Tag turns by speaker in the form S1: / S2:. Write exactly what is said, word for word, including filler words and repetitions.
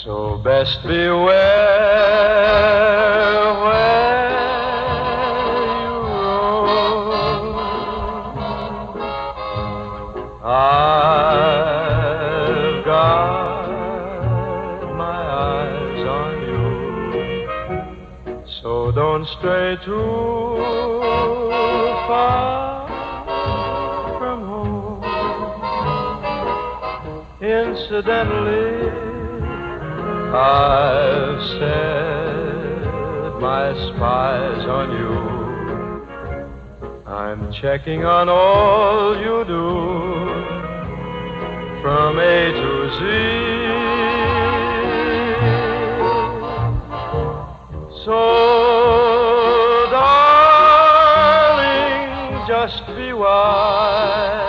S1: So best beware where you roam. I've got my eyes on you, so don't stray too far from home. Incidentally, I've set my spies on you. I'm checking on all you do, from A to Z. So, darling, just be wise.